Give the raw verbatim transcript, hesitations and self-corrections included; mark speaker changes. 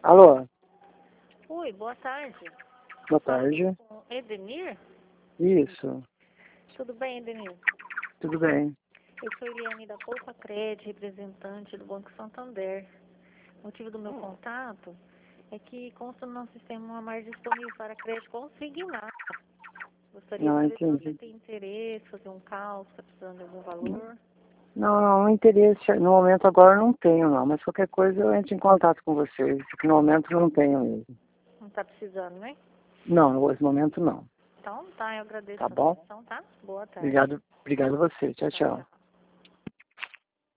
Speaker 1: Alô,
Speaker 2: Oi, boa tarde.
Speaker 1: boa
Speaker 2: Falo
Speaker 1: tarde.
Speaker 2: com Edenir?
Speaker 1: Isso,
Speaker 2: Tudo bem, Edenir?
Speaker 1: tudo bem.
Speaker 2: Eu sou Eliane da Poupa Cred, representante do Banco Santander. O motivo do meu contato é que consta no nosso sistema uma margem disponível para crédito consignado. Gostaria de
Speaker 1: Não,
Speaker 2: saber se você
Speaker 1: entendi.
Speaker 2: tem interesse, fazer um cálculo, está precisando de algum valor.
Speaker 1: Não, não, interesse, no momento agora eu não tenho não, mas qualquer coisa eu entro em contato com vocês, porque no momento eu não tenho mesmo.
Speaker 2: Não está precisando, né?
Speaker 1: Não, no momento não.
Speaker 2: Então, tá, eu agradeço
Speaker 1: Tá
Speaker 2: a
Speaker 1: bom?
Speaker 2: atenção, tá? Boa tarde.
Speaker 1: Obrigado, obrigado a você. Tchau,
Speaker 2: Tchau,
Speaker 1: tchau.
Speaker 2: tchau.